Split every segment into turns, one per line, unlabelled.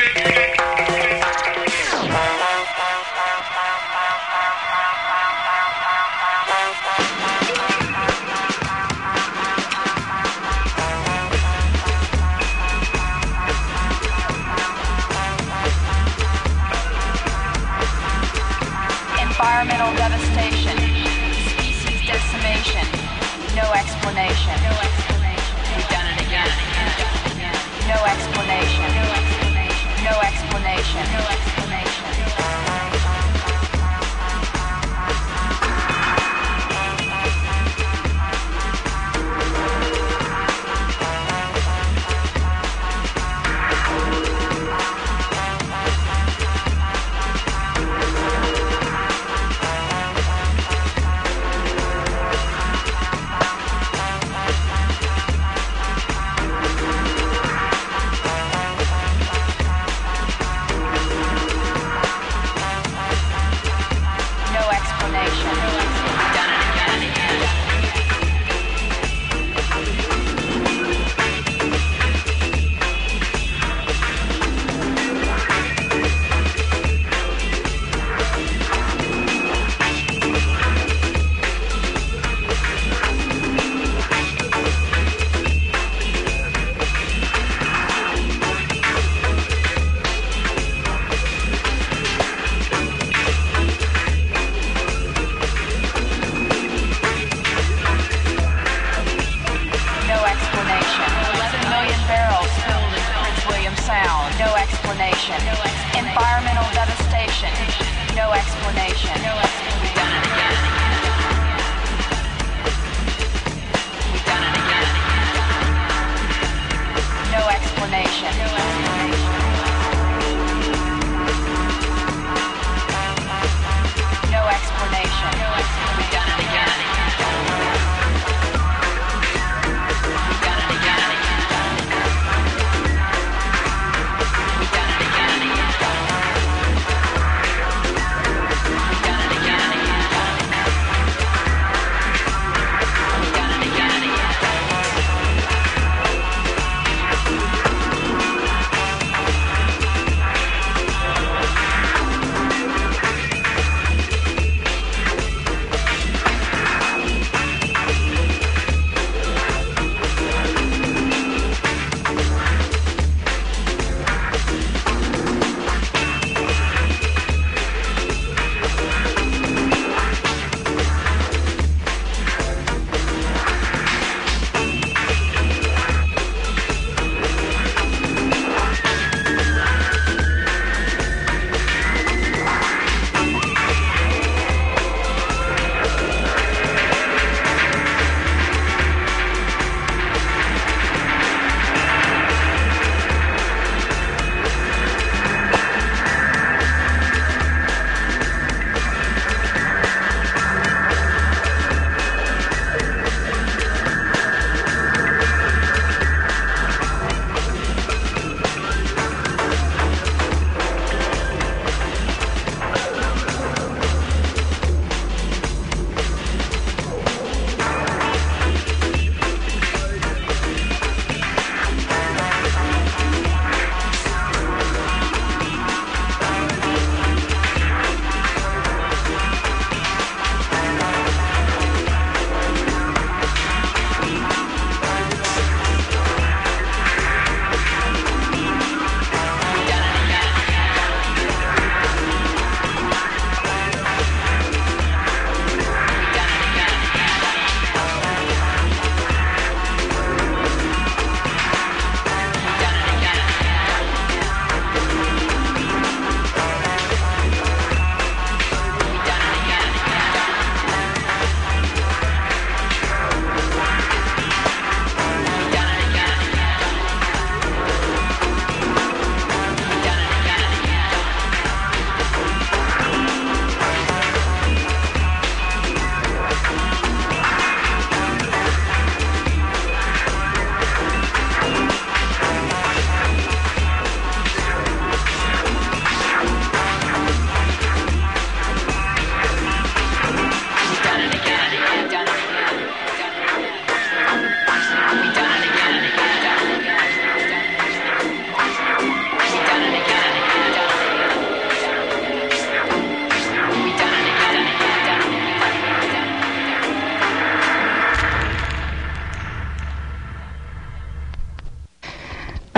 Environmental devastation, species decimation, no explanation. We've done it again. No explanation. No explanation. No explanation.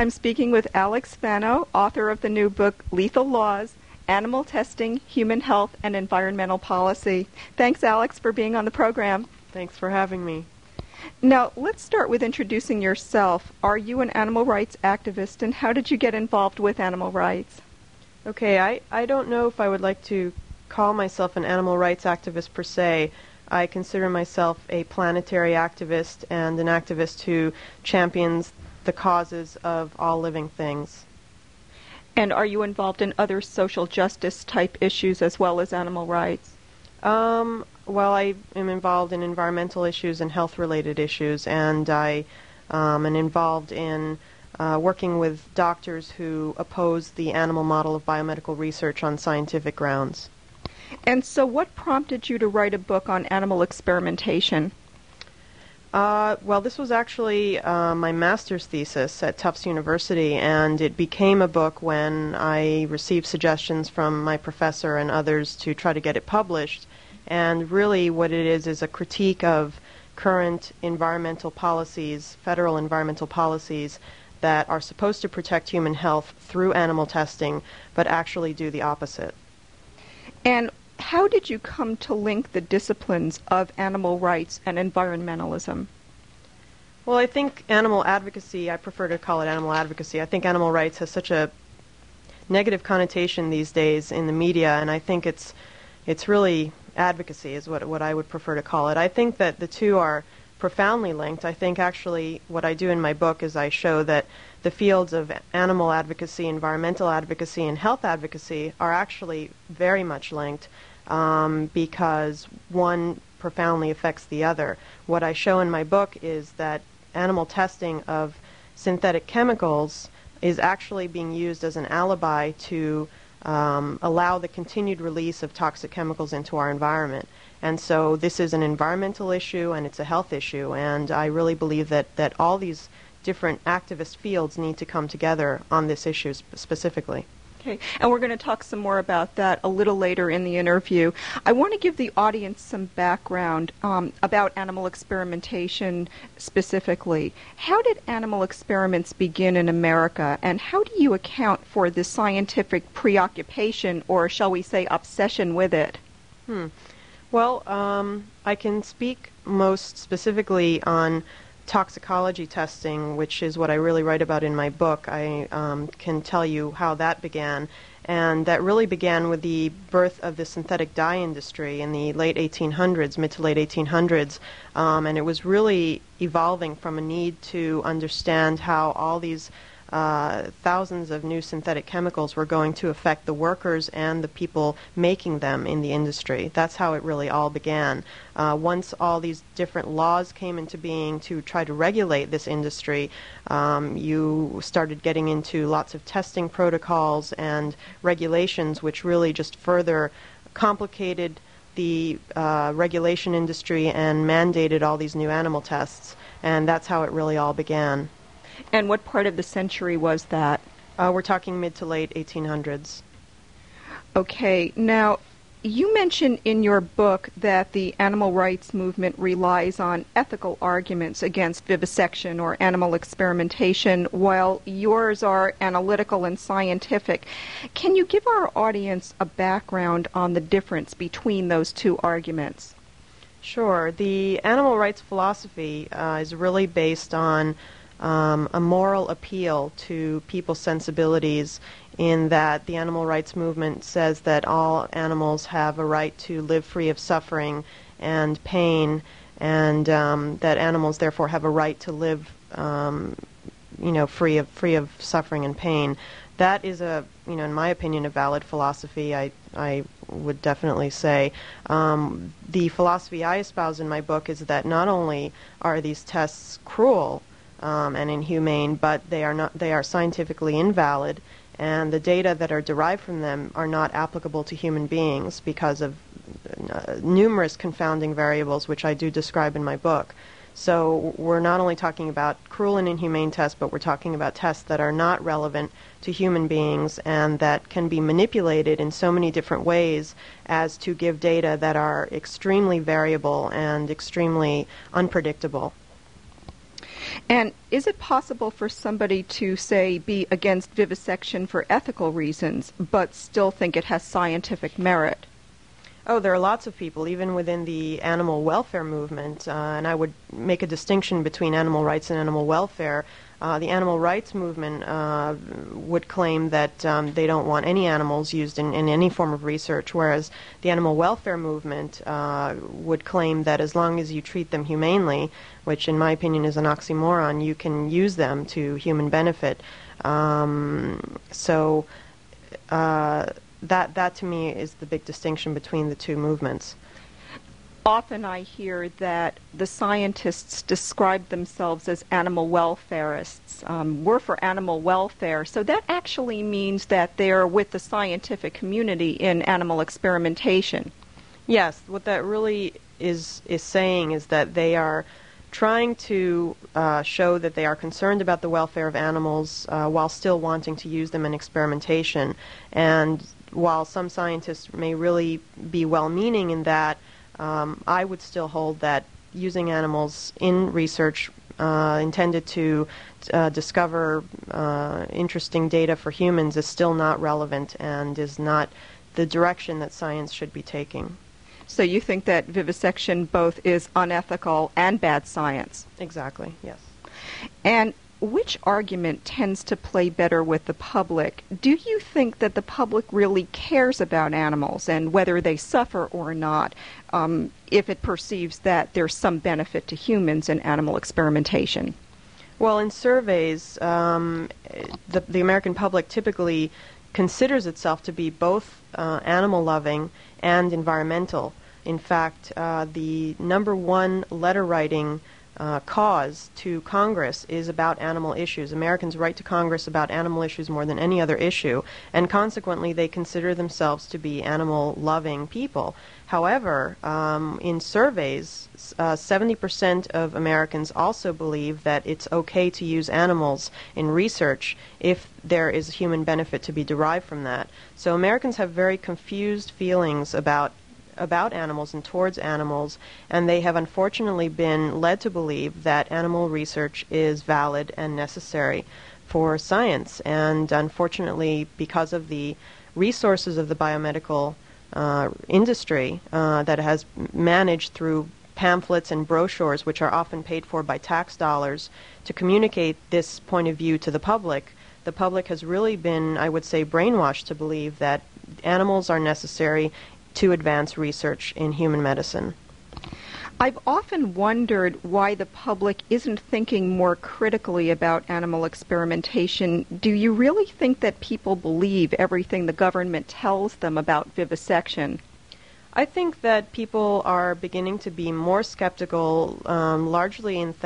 I'm speaking with Alex Fano, author of the new book, Lethal Laws, Animal Testing, Human Health, and Environmental Policy. Thanks, Alex, for being on the program.
Thanks for having me.
Now, let's start with introducing yourself. Are you an animal rights activist, and how did you get involved with animal rights?
Okay, I don't know if I would like to call myself an animal rights activist per se. I consider myself a planetary activist and an activist who champions the causes of all living things.
And are you involved in other social justice type issues as well as animal rights?
Well, I am involved in environmental issues and health-related issues, and I am involved in working with doctors who oppose the animal model of biomedical research on scientific grounds.
And so what prompted you to write a book on animal experimentation?
Well, this was actually my master's thesis at Tufts University, and it became a book when I received suggestions from my professor and others to try to get it published. And really what it is a critique of current environmental policies, federal environmental policies, that are supposed to protect human health through animal testing, but actually do the opposite.
And how did you come to link the disciplines of animal rights and environmentalism?
Well, I think animal advocacy, I prefer to call it animal advocacy. I think animal rights has such a negative connotation these days in the media, and I think it's really advocacy is what I would prefer to call it. I think that the two are profoundly linked. I think actually what I do in my book is I show that the fields of animal advocacy, environmental advocacy, and health advocacy are actually very much linked because one profoundly affects the other. What I show in my book is that animal testing of synthetic chemicals is actually being used as an alibi to allow the continued release of toxic chemicals into our environment. And so this is an environmental issue and it's a health issue, and I really believe that all these different activist fields need to come together on this issue specifically.
Okay, and we're going to talk some more about that a little later in the interview. I want to give the audience some background about animal experimentation specifically. How did animal experiments begin in America, and how do you account for the scientific preoccupation, or shall we say obsession, with it?
Well, I can speak most specifically on toxicology testing, which is what I really write about in my book. I can tell you how that began, and that really began with the birth of the synthetic dye industry in the late 1800s, mid to late 1800s, and it was really evolving from a need to understand how all these thousands of new synthetic chemicals were going to affect the workers and the people making them in the industry. That's how it really all began. Once all these different laws came into being to try to regulate this industry, you started getting into lots of testing protocols and regulations, which really just further complicated the regulation industry and mandated all these new animal tests. And that's how it really all began.
And what part of the century was that?
We're talking mid to late 1800s.
Okay. Now, you mention in your book that the animal rights movement relies on ethical arguments against vivisection or animal experimentation, while yours are analytical and scientific. Can you give our audience a background on the difference between those two arguments?
Sure. The animal rights philosophy is really based on a moral appeal to people's sensibilities, in that the animal rights movement says that all animals have a right to live free of suffering and pain, and that animals therefore have a right to live free of suffering and pain. That is in my opinion, a valid philosophy. I would definitely say. The philosophy I espouse in my book is that not only are these tests cruel and inhumane, but they are scientifically invalid, and the data that are derived from them are not applicable to human beings because of numerous confounding variables, which I do describe in my book. So we're not only talking about cruel and inhumane tests, but we're talking about tests that are not relevant to human beings and that can be manipulated in so many different ways as to give data that are extremely variable and extremely unpredictable.
And is it possible for somebody to, say, be against vivisection for ethical reasons, but still think it has scientific merit?
Oh, there are lots of people, even within the animal welfare movement, and I would make a distinction between animal rights and animal welfare. The animal rights movement would claim that they don't want any animals used in any form of research, whereas the animal welfare movement would claim that as long as you treat them humanely, which in my opinion is an oxymoron, you can use them to human benefit. That to me is the big distinction between the two movements.
Often I hear that the scientists describe themselves as animal welfarists. We're for animal welfare, so that actually means that they're with the scientific community in animal experimentation.
Yes, what that really is saying is that they are trying to show that they are concerned about the welfare of animals while still wanting to use them in experimentation. And while some scientists may really be well-meaning in that, I would still hold that using animals in research intended to discover interesting data for humans is still not relevant and is not the direction that science should be taking.
So you think that vivisection both is unethical and bad science?
Exactly, yes.
And which argument tends to play better with the public? Do you think that the public really cares about animals and whether they suffer or not, if it perceives that there's some benefit to humans in animal experimentation?
Well, in surveys, the American public typically considers itself to be both animal-loving and environmental. In fact, the number one letter writing cause to Congress is about animal issues. Americans write to Congress about animal issues more than any other issue, and consequently they consider themselves to be animal-loving people. However, in surveys, 70% of Americans also believe that it's okay to use animals in research if there is human benefit to be derived from that. So Americans have very confused feelings about animals and towards animals, and they have unfortunately been led to believe that animal research is valid and necessary for science. And unfortunately, because of the resources of the biomedical industry that has managed through pamphlets and brochures, which are often paid for by tax dollars, to communicate this point of view to the public has really been, I would say, brainwashed to believe that animals are necessary to advance research in human medicine.
I've often wondered why the public isn't thinking more critically about animal experimentation. Do you really think that people believe everything the government tells them about vivisection?
I think that people are beginning to be more skeptical, largely in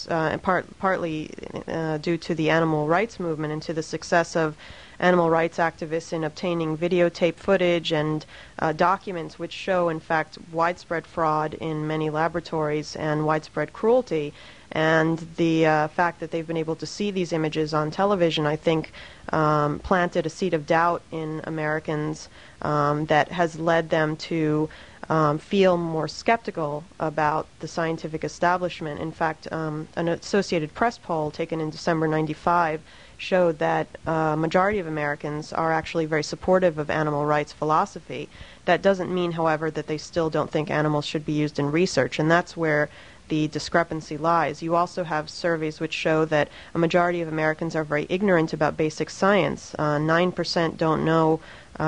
partly due to the animal rights movement and to the success of animal rights activists in obtaining videotape footage and documents which show, in fact, widespread fraud in many laboratories and widespread cruelty. And the fact that they've been able to see these images on television, I think, planted a seed of doubt in Americans that has led them to feel more skeptical about the scientific establishment. In fact, an Associated Press poll taken in December '95 showed that a majority of Americans are actually very supportive of animal rights philosophy. That doesn't mean, however, that they still don't think animals should be used in research, and that's where the discrepancy lies. You also have surveys which show that a majority of Americans are very ignorant about basic science. 9% don't know,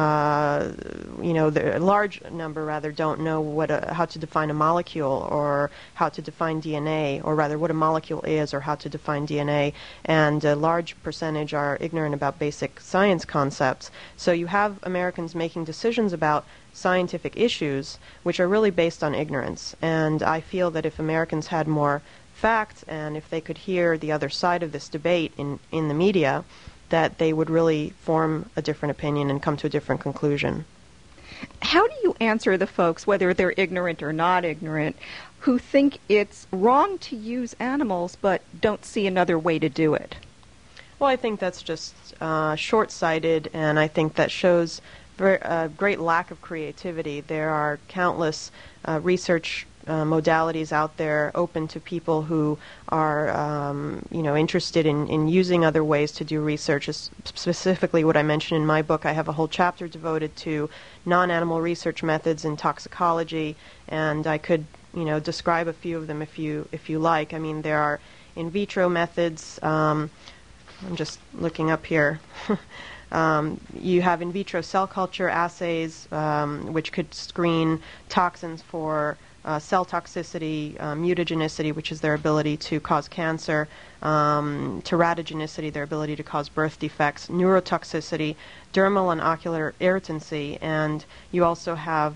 a large number rather don't know how to define a molecule or how to define DNA, or rather what a molecule is or how to define DNA, and a large percentage are ignorant about basic science concepts. So you have Americans making decisions about scientific issues which are really based on ignorance. And I feel that if Americans had more facts and if they could hear the other side of this debate in the media, that they would really form a different opinion and come to a different conclusion.
How do you answer the folks, whether they're ignorant or not ignorant, who think it's wrong to use animals but don't see another way to do it?
Well, I think that's just short-sighted, and I think that shows a great lack of creativity. There are countless research modalities out there open to people who are, interested in using other ways to do research. Specifically, what I mentioned in my book, I have a whole chapter devoted to non-animal research methods in toxicology, and I could, describe a few of them if you like. I mean, there are in vitro methods. I'm just looking up here. You have in vitro cell culture assays, which could screen toxins for cell toxicity, mutagenicity, which is their ability to cause cancer, teratogenicity, their ability to cause birth defects, neurotoxicity, dermal and ocular irritancy, and you also have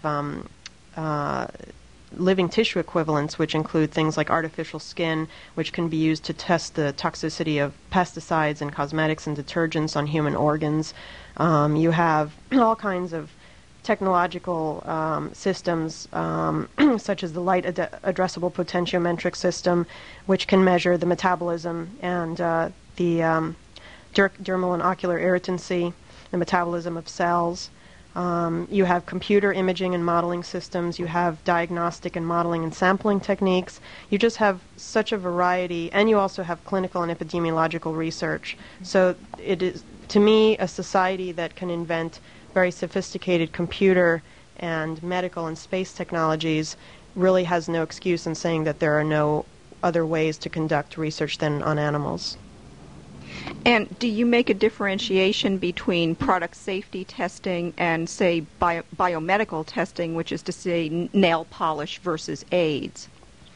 living tissue equivalents, which include things like artificial skin, which can be used to test the toxicity of pesticides and cosmetics and detergents on human organs. You have all kinds of technological systems, such as the light addressable potentiometric system, which can measure the metabolism and the dermal and ocular irritancy, the metabolism of cells. You have computer imaging and modeling systems. You have diagnostic and modeling and sampling techniques. You just have such a variety, and you also have clinical and epidemiological research. So it is, to me, a society that can invent very sophisticated computer and medical and space technologies really has no excuse in saying that there are no other ways to conduct research than on animals.
And do you make a differentiation between product safety testing and, say, biomedical testing, which is to say nail polish versus AIDS?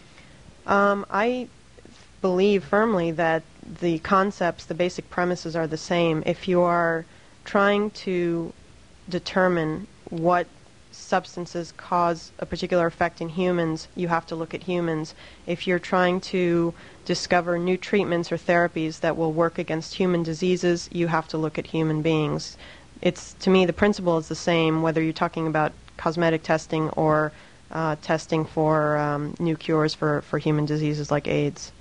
I believe firmly that the concepts, the basic premises are the same. If you are trying to determine what substances cause a particular effect in humans, you have to look at humans. If you're trying to discover new treatments or therapies that will work against human diseases, you have to look at human beings. It's, to me, the principle is the same, whether you're talking about cosmetic testing or testing for new cures for human diseases like AIDS.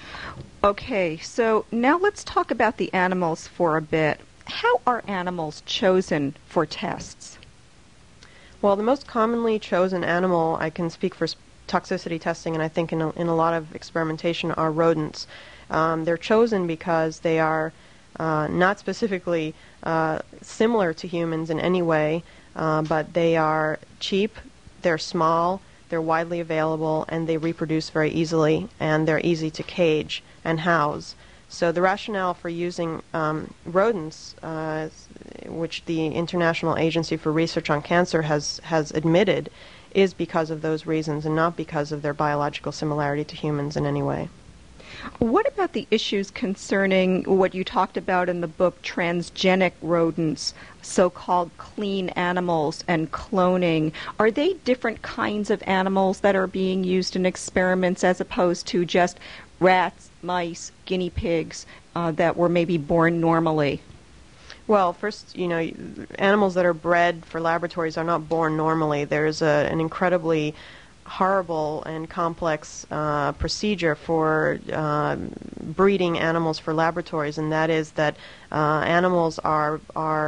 Okay, so now let's talk about the animals for a bit. How are animals chosen for tests?
Well, the most commonly chosen animal, I can speak for toxicity testing, and I think in a lot of experimentation, are rodents. They're chosen because they are not specifically similar to humans in any way, but they are cheap, they're small, they're widely available, and they reproduce very easily, and they're easy to cage and house. So the rationale for using rodents, which the International Agency for Research on Cancer has admitted, is because of those reasons and not because of their biological similarity to humans in any way.
What about the issues concerning what you talked about in the book, transgenic rodents, so-called clean animals, and cloning? Are they different kinds of animals that are being used in experiments as opposed to just rats, mice, guinea pigs that were maybe born normally?
Well, first, animals that are bred for laboratories are not born normally. There's an incredibly horrible and complex procedure for breeding animals for laboratories, and that is that animals are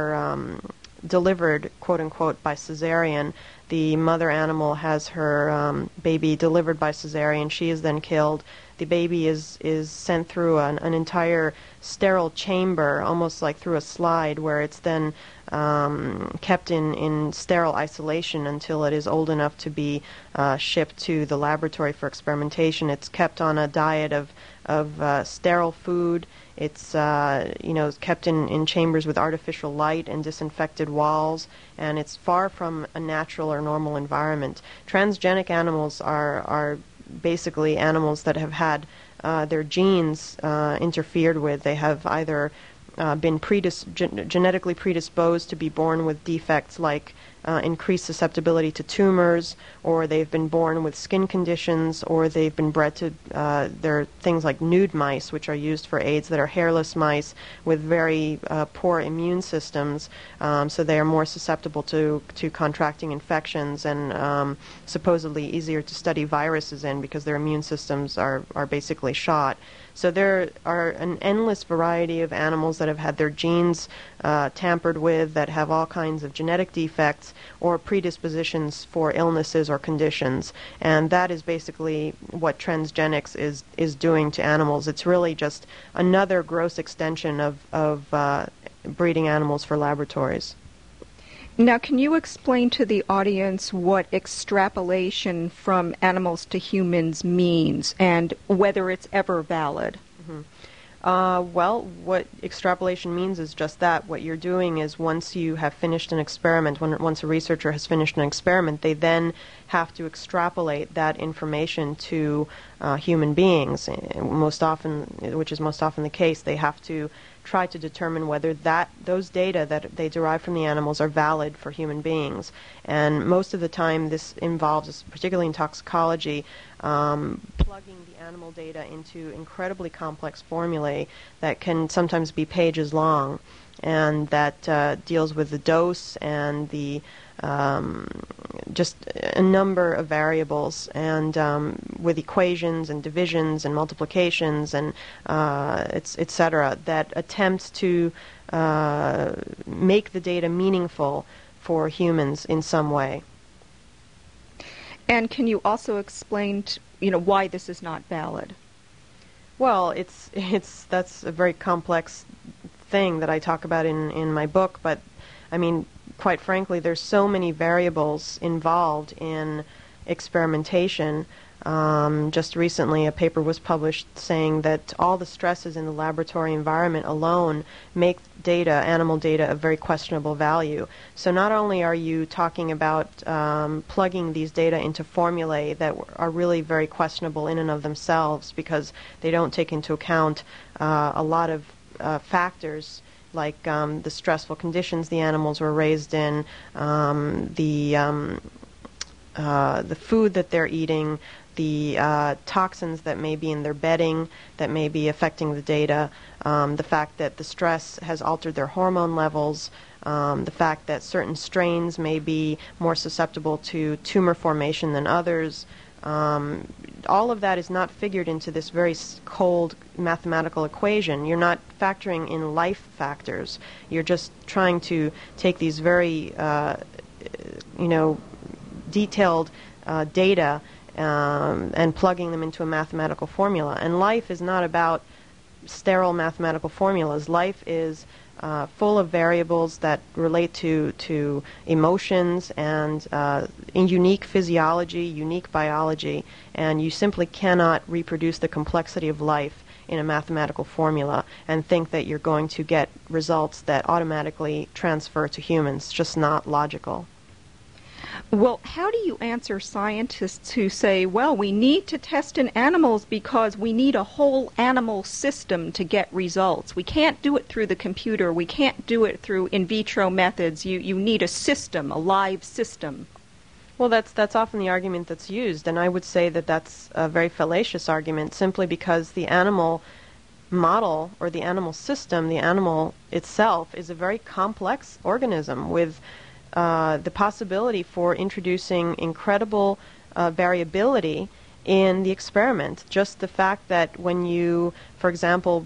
delivered, quote unquote, by cesarean. The mother animal has her baby delivered by cesarean. She is then killed. The baby is sent through an entire sterile chamber, almost like through a slide, where it's then kept in sterile isolation until it is old enough to be shipped to the laboratory for experimentation. It's kept on a diet of sterile food. It's kept in chambers with artificial light and disinfected walls, and it's far from a natural or normal environment. Transgenic animals are basically animals that have had their genes interfered with. They have either been genetically predisposed to be born with defects like increased susceptibility to tumors, or they've been born with skin conditions, or they've been bred to, there are things like nude mice, which are used for AIDS, that are hairless mice with very poor immune systems, so they are more susceptible to contracting infections, and supposedly easier to study viruses in because their immune systems are basically shot. So there are an endless variety of animals that have had their genes tampered with, that have all kinds of genetic defects, disease or predispositions for illnesses or conditions. And that is basically what transgenics is doing to animals. It's really just another gross extension of breeding animals for laboratories.
Now, can you explain to the audience what extrapolation from animals to humans means and whether it's ever valid?
Well, what extrapolation means is just that. What you're doing is once you have finished an experiment, once a researcher has finished an experiment, they then have to extrapolate that information to human beings. Most often, which is most often the case, they have to try to determine whether those data that they derive from the animals are valid for human beings. And most of the time this involves, particularly in toxicology, plugging the animal data into incredibly complex formulae that can sometimes be pages long, and that deals with the dose and the just a number of variables, and with equations and divisions and multiplications and etc. that attempts to make the data meaningful for humans in some way.
And can you also explain, why this is not valid?
Well, that's a very complex thing that I talk about in my book, but I mean, quite frankly, there's so many variables involved in experimentation. Just recently, a paper was published saying that all the stresses in the laboratory environment alone make animal data, of very questionable value. So not only are you talking about plugging these data into formulae that are really very questionable in and of themselves because they don't take into account a lot of factors like the stressful conditions the animals were raised in, the food that they're eating, the toxins that may be in their bedding that may be affecting the data, the fact that the stress has altered their hormone levels, the fact that certain strains may be more susceptible to tumor formation than others. All of that is not figured into this very cold mathematical equation. You're not factoring in life factors. You're just trying to take these very, detailed data and plugging them into a mathematical formula. And life is not about sterile mathematical formulas. Life is full of variables that relate to emotions and in unique physiology, unique biology, and you simply cannot reproduce the complexity of life in a mathematical formula and think that you're going to get results that automatically transfer to humans. It's just not logical.
Well, how do you answer scientists who say, well, we need to test in animals because we need a whole animal system to get results. We can't do it through the computer. We can't do it through in vitro methods. You need a system, a live system.
Well, that's often the argument that's used, and I would say that that's a very fallacious argument simply because the animal model or the animal system, the animal itself, is a very complex organism with the possibility for introducing incredible variability in the experiment. Just the fact that when you, for example,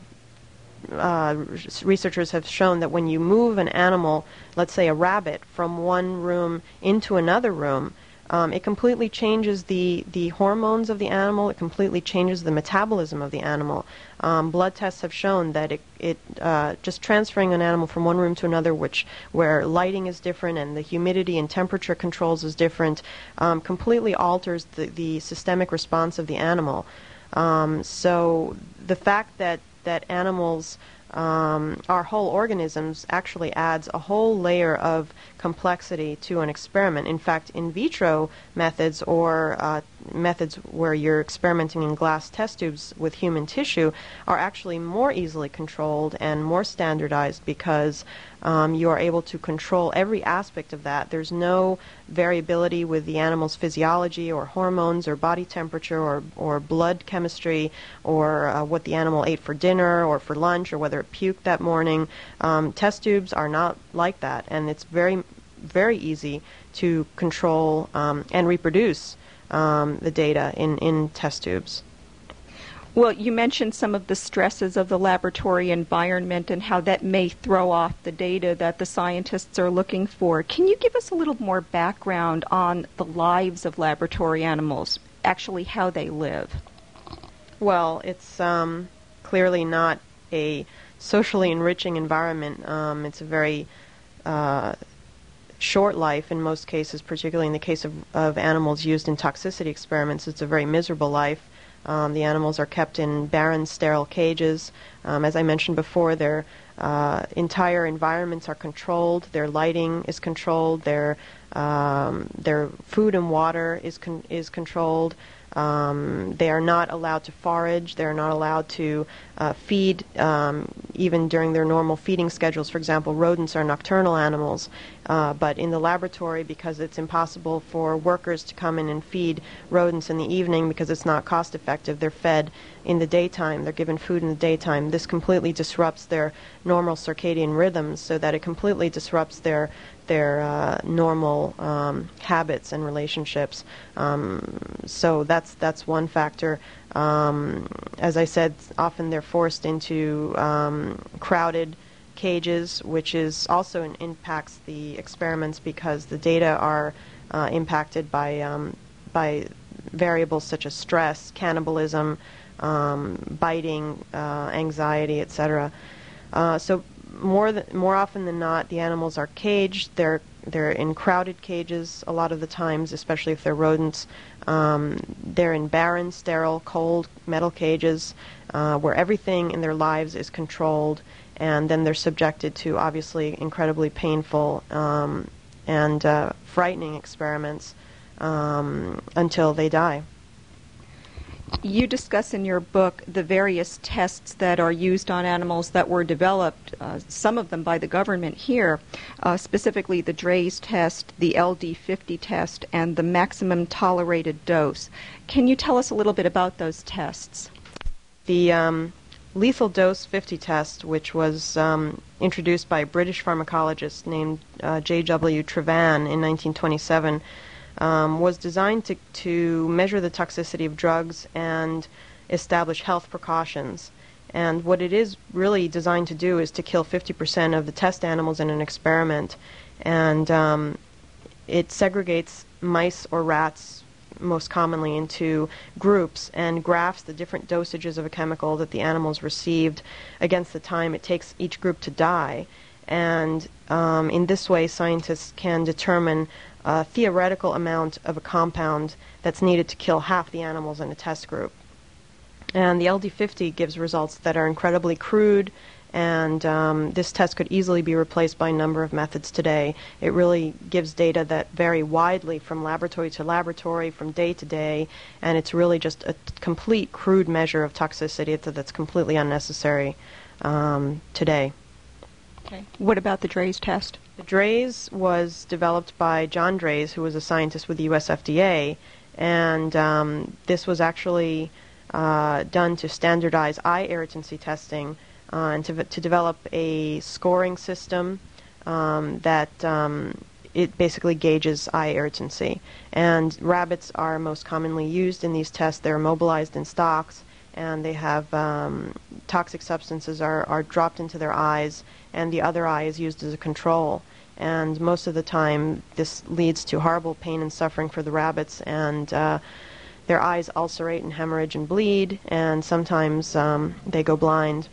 researchers have shown that when you move an animal, let's say a rabbit, from one room into another room, it completely changes the hormones of the animal. It completely changes the metabolism of the animal. Blood tests have shown that it just transferring an animal from one room to another, where lighting is different and the humidity and temperature controls is different, completely alters the systemic response of the animal. So the fact that animals are whole organisms actually adds a whole layer of complexity to an experiment. In fact, in vitro methods or methods where you're experimenting in glass test tubes with human tissue are actually more easily controlled and more standardized because you are able to control every aspect of that. There's no variability with the animal's physiology or hormones or body temperature or blood chemistry or what the animal ate for dinner or for lunch or whether it puked that morning. Test tubes are not like that, and it's very, very easy to control and reproduce the data in test tubes.
Well, you mentioned some of the stresses of the laboratory environment and how that may throw off the data that the scientists are looking for. Can you give us a little more background on the lives of laboratory animals, actually how they live?
Well, it's clearly not a socially enriching environment. It's a very short life in most cases, particularly in the case of animals used in toxicity experiments. It's a very miserable life. The animals are kept in barren, sterile cages. As I mentioned before, their entire environments are controlled. Their lighting is controlled. Their food and water is controlled. They are not allowed to forage. They are not allowed to feed even during their normal feeding schedules. For example, rodents are nocturnal animals, but in the laboratory, because it's impossible for workers to come in and feed rodents in the evening because it's not cost effective, they're fed in the daytime. They're given food in the daytime. This completely disrupts their normal circadian rhythms, so that it completely disrupts their normal habits and relationships. So that's one factor. As I said, often they're forced into crowded cages, which is also impacts the experiments because the data are impacted by variables such as stress, cannibalism, biting, anxiety, etc. So more often than not, the animals are caged. They're in crowded cages a lot of the times, especially if they're rodents. They're in barren, sterile, cold metal cages where everything in their lives is controlled, and then they're subjected to obviously incredibly painful and frightening experiments until they die.
You discuss in your book the various tests that are used on animals that were developed, some of them by the government here, specifically the Draize test, the LD50 test, and the maximum tolerated dose. Can you tell us a little bit about those tests?
The lethal dose 50 test, which was introduced by a British pharmacologist named J.W. Trevan in 1927, was designed to measure the toxicity of drugs and establish health precautions. And what it is really designed to do is to kill 50% of the test animals in an experiment. And it segregates mice or rats most commonly into groups and graphs the different dosages of a chemical that the animals received against the time it takes each group to die. And in this way, scientists can determine a theoretical amount of a compound that's needed to kill half the animals in a test group. And the LD50 gives results that are incredibly crude, and this test could easily be replaced by a number of methods today. It really gives data that vary widely from laboratory to laboratory, from day to day, and it's really just a complete crude measure of toxicity that's completely unnecessary today.
Okay. What about the Draize test?
The Draize was developed by John Draize, who was a scientist with the US FDA, and this was actually done to standardize eye irritancy testing and to develop a scoring system that it basically gauges eye irritancy. And rabbits are most commonly used in these tests. They're immobilized in stocks, and they have toxic substances are dropped into their eyes, and the other eye is used as a control. And most of the time, this leads to horrible pain and suffering for the rabbits, and their eyes ulcerate and hemorrhage and bleed, and sometimes they go blind.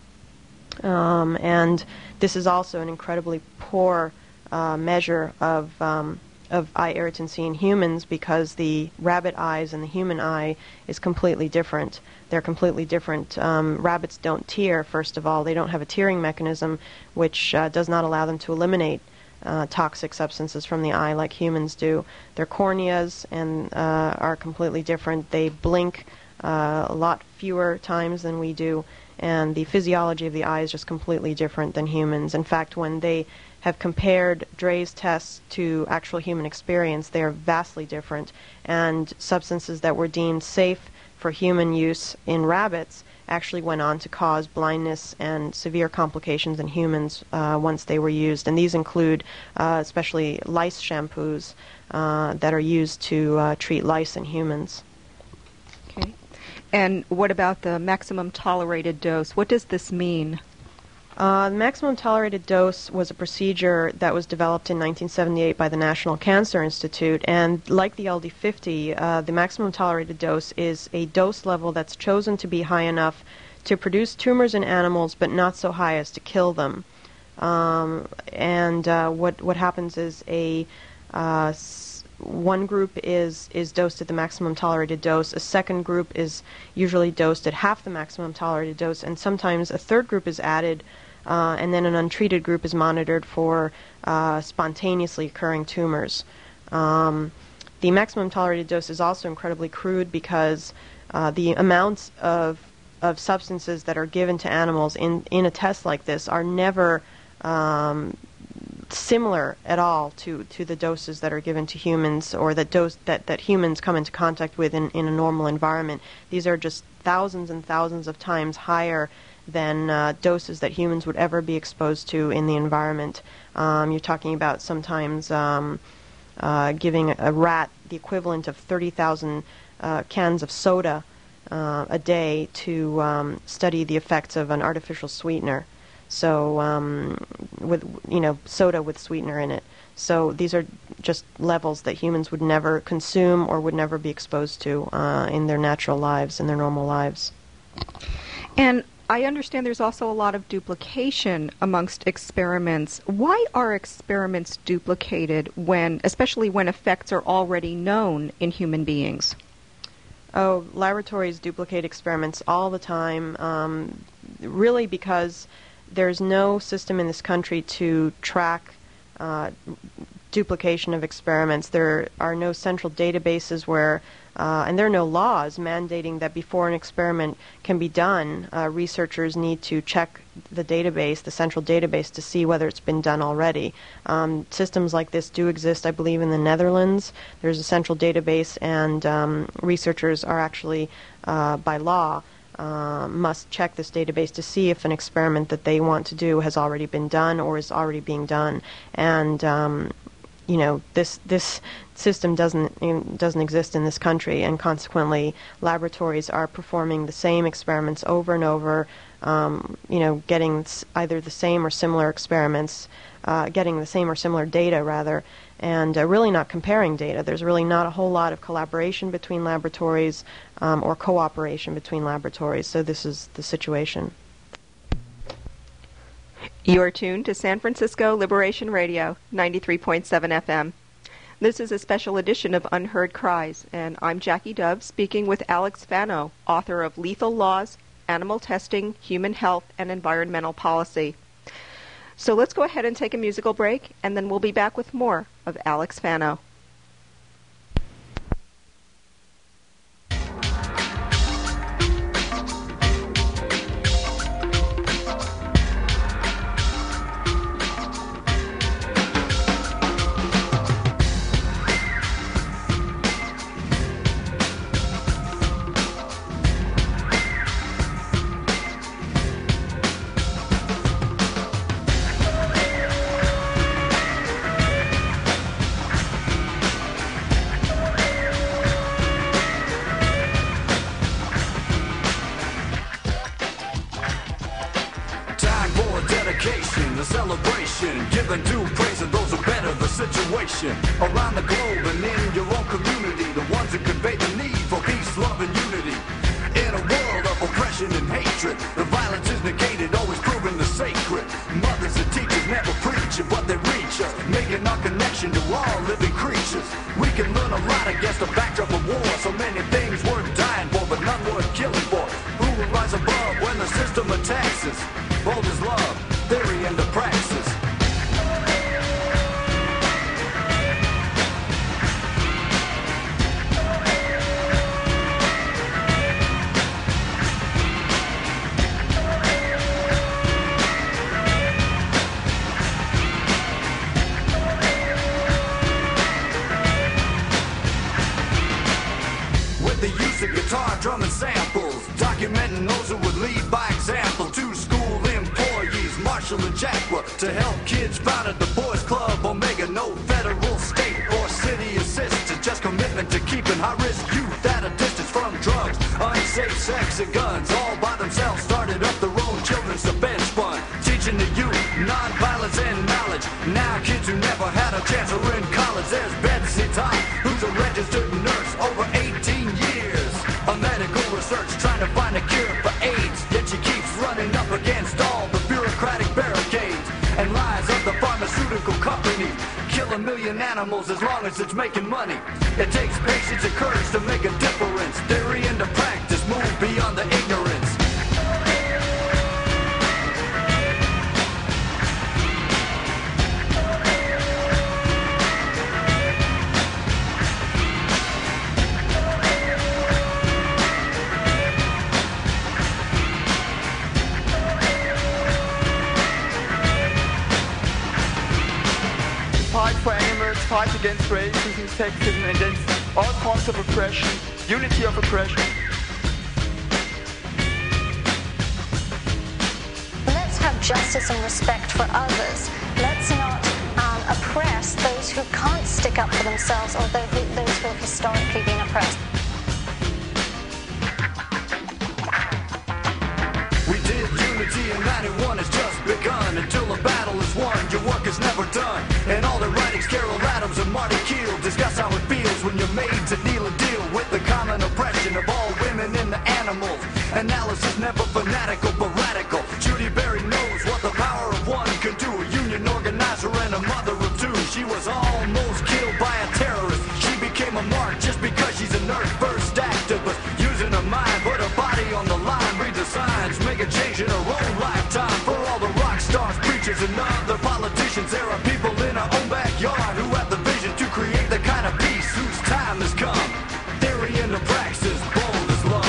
And this is also an incredibly poor measure of eye irritancy in humans, because the rabbit eyes and the human eye is completely different. They're completely different. Rabbits don't tear, first of all. They don't have a tearing mechanism, which does not allow them to eliminate toxic substances from the eye like humans do. Their corneas are completely different. They blink a lot fewer times than we do, and the physiology of the eye is just completely different than humans. In fact, when they have compared Draize tests to actual human experience, they are vastly different, and substances that were deemed safe for human use in rabbits actually went on to cause blindness and severe complications in humans once they were used. And these include especially lice shampoos that are used to treat lice in humans.
Okay. And what about the maximum tolerated dose? What does this mean?
The maximum tolerated dose was a procedure that was developed in 1978 by the National Cancer Institute, and like the LD50, the maximum tolerated dose is a dose level that's chosen to be high enough to produce tumors in animals, but not so high as to kill them. What happens is one group is dosed at the maximum tolerated dose, a second group is usually dosed at half the maximum tolerated dose, and sometimes a third group is added, and then an untreated group is monitored for spontaneously occurring tumors. The maximum tolerated dose is also incredibly crude because the amounts of substances that are given to animals in a test like this are never similar at all to the doses that are given to humans, or that humans come into contact with in a normal environment. These are just thousands and thousands of times higher than doses that humans would ever be exposed to in the environment. You're talking about sometimes giving a rat the equivalent of 30,000 cans of soda a day to study the effects of an artificial sweetener. So with soda with sweetener in it. So these are just levels that humans would never consume or would never be exposed to in their natural lives, in their normal lives.
And I understand there's also a lot of duplication amongst experiments. Why are experiments duplicated especially when effects are already known in human beings?
Oh, laboratories duplicate experiments all the time, really because there's no system in this country to track duplication of experiments. There are no central databases and there are no laws mandating that before an experiment can be done, researchers need to check the database, the central database, to see whether it's been done already. Systems like this do exist, I believe, in the Netherlands. There's a central database, and researchers are actually, by law, must check this database to see if an experiment that they want to do has already been done or is already being done. And this system doesn't exist in this country, and consequently, laboratories are performing the same experiments over and over. Getting either the same or similar experiments, getting the same or similar data rather, and really not comparing data. There's really not a whole lot of collaboration between laboratories or cooperation between laboratories. So this is the situation.
You're tuned to San Francisco Liberation Radio, 93.7 FM. This is a special edition of Unheard Cries, and I'm Jackie Dove speaking with Alex Fano, author of Lethal Laws, Animal Testing, Human Health, and Environmental Policy. So let's go ahead and take a musical break, and then we'll be back with more of Alex Fano.
Around the globe and in your own community, the ones that convey the need for peace, love, and unity. In a world of oppression and hatred, the violence is negated, always proving the sacred. Mothers and teachers never preach it, but they reach us, making our connection to all living creatures. We can learn a lot against the backdrop of war. So many things worth dying for, but none worth killing for. Who will rise above when the system attacks us? Bold as love, theory and the praxis. Guitar, drum, and samples, documenting those who would lead by example. Two school employees, Marshall and Jacqua, to help kids founded the Boys Club Omega. No federal, state, or city assistance, just commitment to keeping high-risk youth at a distance from drugs, unsafe sex and guns. All by themselves started up their own children's defense fund, teaching the youth non-violence and knowledge. Now kids who never had a chance are in college. There's Betsy Todd, who's a registered nurse, over 18 years of medical research, trying to find a cure for AIDS. Yet she keeps running up against all the bureaucratic barricades and lies of the pharmaceutical company. Kill 1 million animals as long as it's making money. It takes patience and courage to make a difference. Theory into practice, move beyond the ignorance.
Fight for animals, fight against racism, sexism, and against all forms of oppression, unity of oppression.
Let's have justice and respect for others. Let's not oppress those who can't stick up for themselves or those who have historically been oppressed.
We did unity in 91, it's just begun. Until the battle is won, your work is never done. And all the writings, Carol Adams and Marty Keel, discuss how it feels when you're made to kneel and deal with the common oppression of all women and the animals. Analysis never fanatical but radical. Judy Berry knows what the power of one can do. A union organizer and a mother of two. She was almost killed by a terrorist. She became a mark just because she's a nurse. First activist, using her mind, put her body on the line. Read the signs, make a change in her own lifetime. For all the rock stars, preachers, and other politicians, there are people in our own backyard who have the vision to create the kind of peace whose time has come. Theory into praxis, bold as love.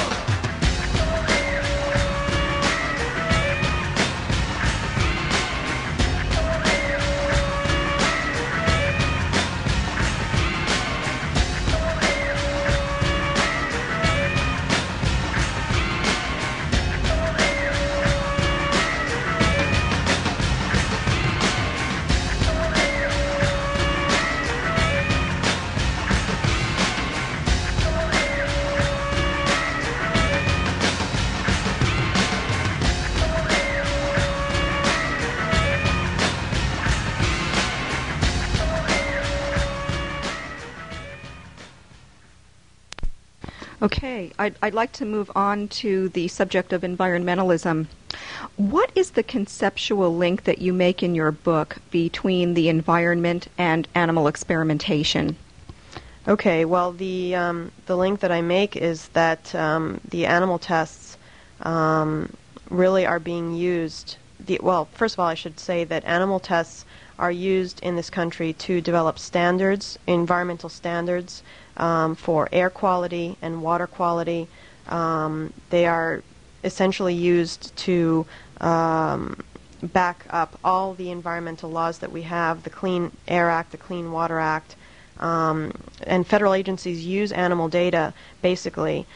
Okay, I'd like to move on to the subject of environmentalism. What is the conceptual link that you make in your book between the environment and animal experimentation?
Okay, well, the link that I make is that the animal tests really are being used. Well, first of all, I should say that animal tests are used in this country to develop standards, environmental standards, for air quality and water quality. They are essentially used to back up all the environmental laws that we have, the Clean Air Act, the Clean Water Act, and federal agencies use animal data basically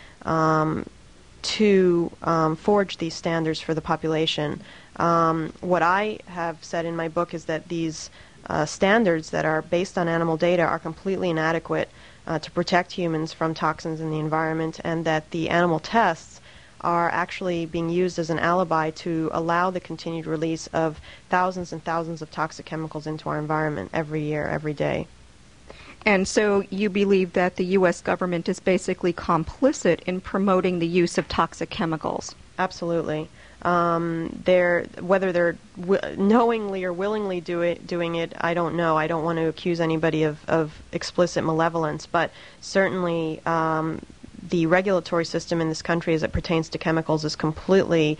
to forge these standards for the population. What I have said in my book is that these standards that are based on animal data are completely inadequate to protect humans from toxins in the environment, and that the animal tests are actually being used as an alibi to allow the continued release of thousands and thousands of toxic chemicals into our environment every year, every day.
And so you believe that the U.S. government is basically complicit in promoting the use of toxic chemicals?
Absolutely. Whether they're knowingly or willingly doing it, I don't know. I don't want to accuse anybody of explicit malevolence, but certainly the regulatory system in this country as it pertains to chemicals is completely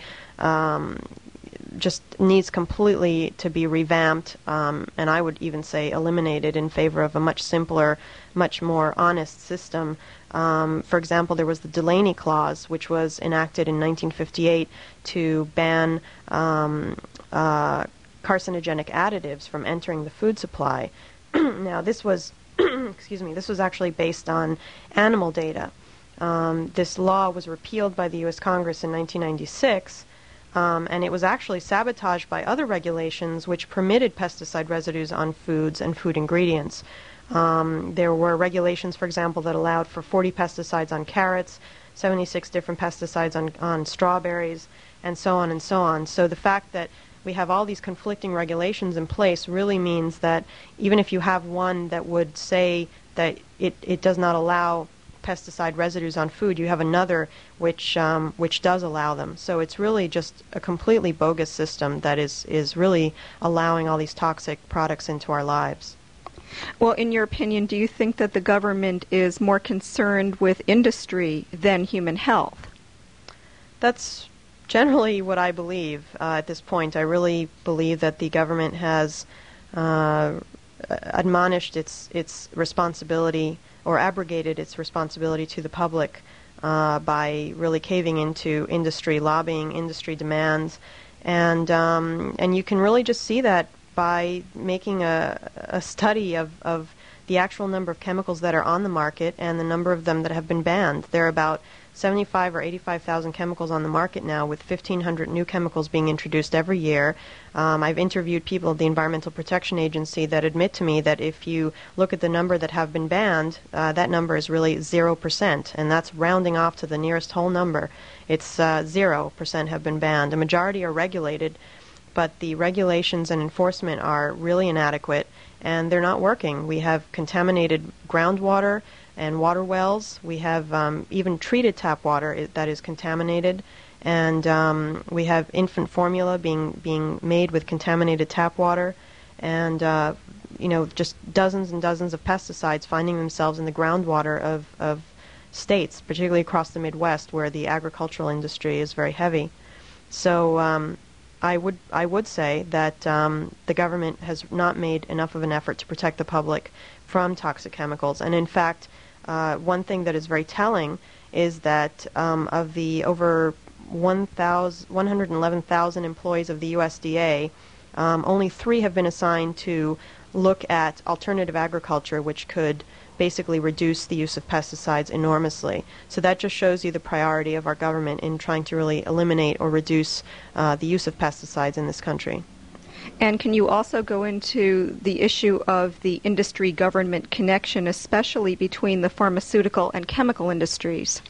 just needs completely to be revamped, and I would even say eliminated in favor of a much simpler, much more honest system. For example, there was the Delaney Clause, which was enacted in 1958 to ban carcinogenic additives from entering the food supply. Now, this was, this was actually based on animal data. This law was repealed by the U.S. Congress in 1996. And it was actually sabotaged by other regulations which permitted pesticide residues on foods and food ingredients. There were regulations, for example, that allowed for 40 pesticides on carrots, 76 different pesticides on strawberries, and so on and so on. So the fact that we have all these conflicting regulations in place really means that even if you have one that would say that it does not allow pesticide residues on food, you have another which does allow them. So it's really just a completely bogus system that is really allowing all these toxic products into our lives.
Well, in your opinion, do you think that the government is more concerned with industry than human health?
That's generally what I believe at this point. I really believe that the government has admonished its responsibility or abrogated its responsibility to the public by really caving into industry lobbying, industry demands, and you can really just see that by making a study of the actual number of chemicals that are on the market and the number of them that have been banned. There are about 75 or 85,000 chemicals on the market now, with 1,500 new chemicals being introduced every year. I've interviewed people at the Environmental Protection Agency that admit to me that if you look at the number that have been banned, that number is really 0%, and that's rounding off to the nearest whole number. It's 0% have been banned. A majority are regulated, but the regulations and enforcement are really inadequate, and they're not working. We have contaminated groundwater and water wells. We have even treated tap water that is contaminated, and we have infant formula being made with contaminated tap water, and just dozens and dozens of pesticides finding themselves in the groundwater of states, particularly across the Midwest, where the agricultural industry is very heavy. So I would say that the government has not made enough of an effort to protect the public from toxic chemicals. And in fact, one thing that is very telling is that of the over 111,000 employees of the USDA, only 3 have been assigned to look at alternative agriculture, which could basically reduce the use of pesticides enormously. So that just shows you the priority of our government in trying to really eliminate or reduce the use of pesticides in this country.
And can you also go into the issue of the industry-government connection, especially between the pharmaceutical and chemical industries?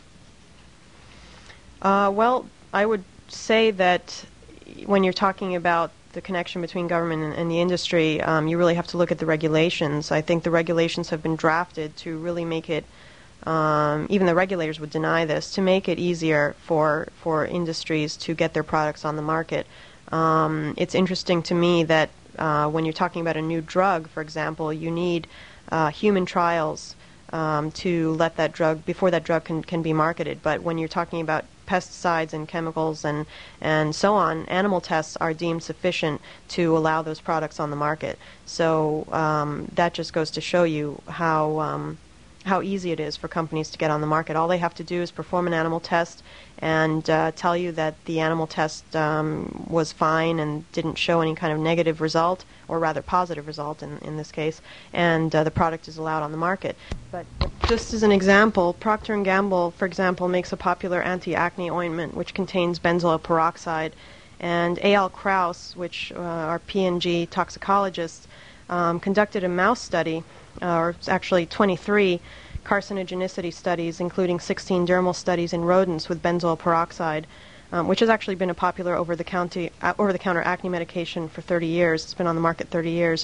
Well, I would say that when you're talking about the connection between government and the industry, you really have to look at the regulations. I think the regulations have been drafted to really make it, even the regulators would deny this, to make it easier for industries to get their products on the market. It's interesting to me that when you're talking about a new drug, for example, you need human trials to let that drug, before that drug can be marketed. But when you're talking about pesticides and chemicals and so on, animal tests are deemed sufficient to allow those products on the market. So that just goes to show you how easy it is for companies to get on the market. All they have to do is perform an animal test and tell you that the animal test was fine and didn't show any kind of negative result, or rather positive result in this case, and the product is allowed on the market. But just as an example, Procter & Gamble, for example, makes a popular anti-acne ointment which contains benzoyl peroxide, and A.L. Krauss, which are P&G toxicologists, conducted a mouse study, or actually 23 carcinogenicity studies, including 16 dermal studies in rodents with benzoyl peroxide, which has actually been a popular over-the-counter acne medication for 30 years. It's been on the market 30 years.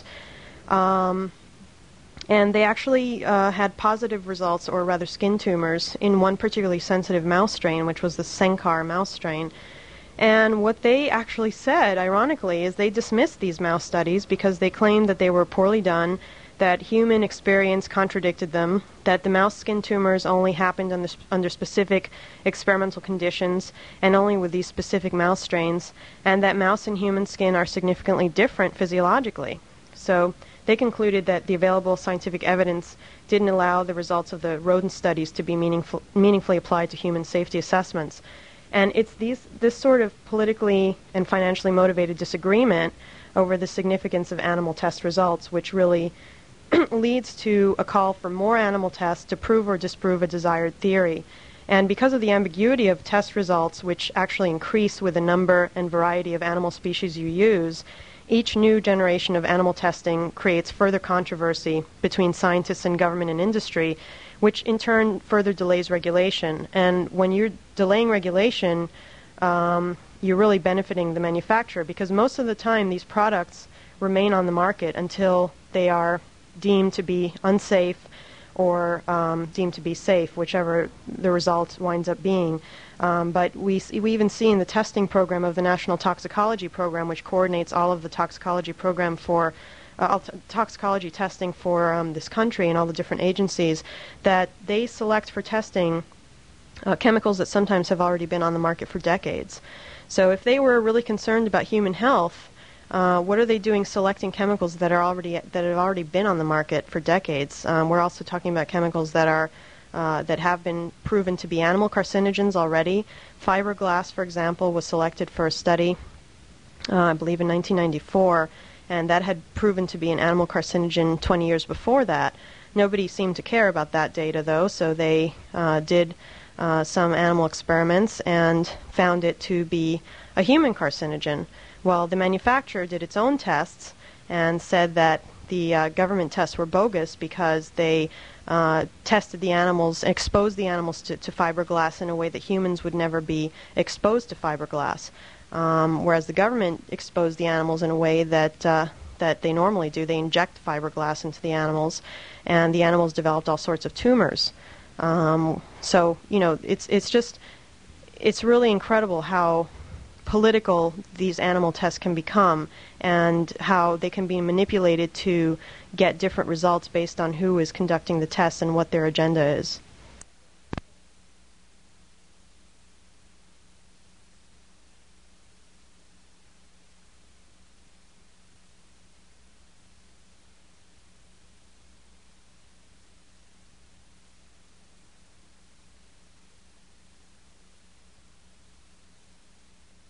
And they actually had positive results, or rather skin tumors, in one particularly sensitive mouse strain, which was the Senkar mouse strain. And what they actually said, ironically, is they dismissed these mouse studies because they claimed that they were poorly done, that human experience contradicted them, that the mouse skin tumors only happened under specific experimental conditions and only with these specific mouse strains, and that mouse and human skin are significantly different physiologically. So they concluded that the available scientific evidence didn't allow the results of the rodent studies to be meaningfully applied to human safety assessments. And it's this sort of politically and financially motivated disagreement over the significance of animal test results which really leads to a call for more animal tests to prove or disprove a desired theory. And because of the ambiguity of test results, which actually increase with the number and variety of animal species you use, each new generation of animal testing creates further controversy between scientists and government and industry, which in turn further delays regulation. And when you're delaying regulation, you're really benefiting the manufacturer, because most of the time these products remain on the market until they are deemed to be unsafe or deemed to be safe, whichever the result winds up being. But we even see in the testing program of the National Toxicology Program, which coordinates all of the toxicology program for toxicology testing for this country and all the different agencies, that they select for testing chemicals that sometimes have already been on the market for decades. So if they were really concerned about human health, what are they doing selecting chemicals that have already been on the market for decades? We're also talking about chemicals that are that have been proven to be animal carcinogens already. Fiberglass, for example, was selected for a study, I believe in 1994, and that had proven to be an animal carcinogen 20 years before that. Nobody seemed to care about that data, though, so they did some animal experiments and found it to be a human carcinogen. Well, the manufacturer did its own tests and said that the government tests were bogus because they tested the animals, exposed the animals to fiberglass in a way that humans would never be exposed to fiberglass, whereas the government exposed the animals in a way that that they normally do. They inject fiberglass into the animals, and the animals developed all sorts of tumors. So, you know, it's really incredible how political these animal tests can become, and how they can be manipulated to get different results based on who is conducting the tests and what their agenda is.